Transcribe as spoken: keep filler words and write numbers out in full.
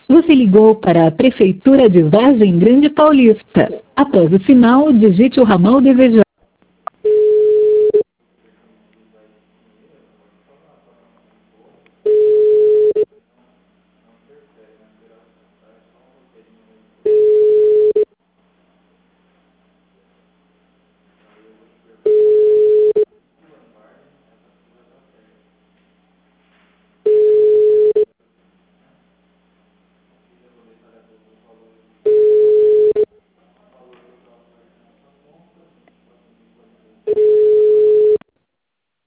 Você ligou para a Prefeitura de Vargem Grande Paulista. Após o sinal, digite o ramal desejado.